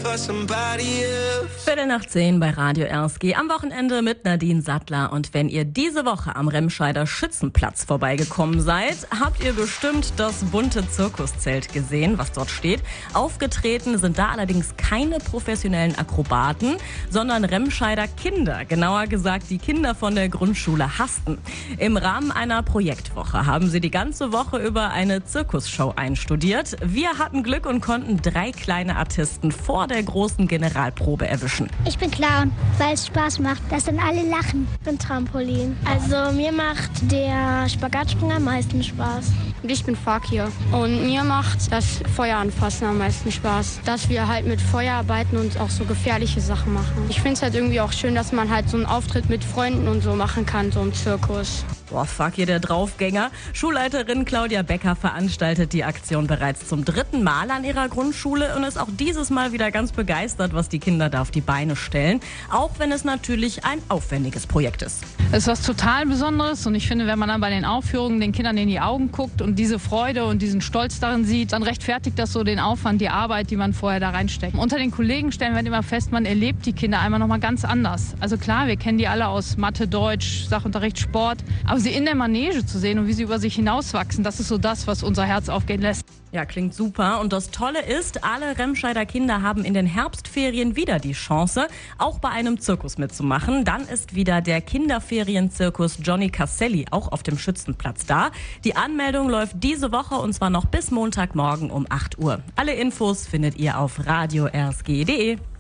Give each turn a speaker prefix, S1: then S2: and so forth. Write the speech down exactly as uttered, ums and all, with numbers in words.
S1: Viertel nach zehn bei Radio R S G am Wochenende mit Nadine Sattler. Und wenn ihr diese Woche am Remscheider Schützenplatz vorbeigekommen seid, habt ihr bestimmt das bunte Zirkuszelt gesehen, was dort steht. Aufgetreten sind da allerdings keine professionellen Akrobaten, sondern Remscheider Kinder, genauer gesagt die Kinder von der Grundschule Hasten. Im Rahmen einer Projektwoche haben sie die ganze Woche über eine Zirkusshow einstudiert. Wir hatten Glück und konnten drei kleine Artisten vor der großen Generalprobe erwischen.
S2: Ich bin Clown, weil es Spaß macht, dass dann alle lachen. Ich bin Trampolin. Also mir macht der Spagatsprung am meisten Spaß.
S3: Und ich bin Fakir. Und mir macht das Feuer anfassen am meisten Spaß. Dass wir halt mit Feuer arbeiten und auch so gefährliche Sachen machen. Ich finde es halt irgendwie auch schön, dass man halt so einen Auftritt mit Freunden und so machen kann, so im Zirkus.
S1: Boah, fuck hier der Draufgänger. Schulleiterin Claudia Becker veranstaltet die Aktion bereits zum dritten Mal an ihrer Grundschule und ist auch dieses Mal wieder ganz begeistert, was die Kinder da auf die Beine stellen. Auch wenn es natürlich ein aufwendiges Projekt ist.
S4: Es ist was total Besonderes und ich finde, wenn man dann bei den Aufführungen den Kindern in die Augen guckt und diese Freude und diesen Stolz darin sieht, dann rechtfertigt das so den Aufwand, die Arbeit, die man vorher da reinsteckt. Unter den Kollegen stellen wir immer fest, man erlebt die Kinder einmal noch mal ganz anders. Also klar, wir kennen die alle aus Mathe, Deutsch, Sachunterricht, Sport, aber sie in der Manege zu sehen und wie sie über sich hinauswachsen, das ist so das, was unser Herz aufgehen lässt.
S1: Ja, klingt super. Und das Tolle ist, alle Remscheider Kinder haben in den Herbstferien wieder die Chance, auch bei einem Zirkus mitzumachen. Dann ist wieder der Kinderferienzirkus Johnny Casselli auch auf dem Schützenplatz da. Die Anmeldung läuft diese Woche und zwar noch bis Montagmorgen um acht Uhr. Alle Infos findet ihr auf radio r s g punkt d e.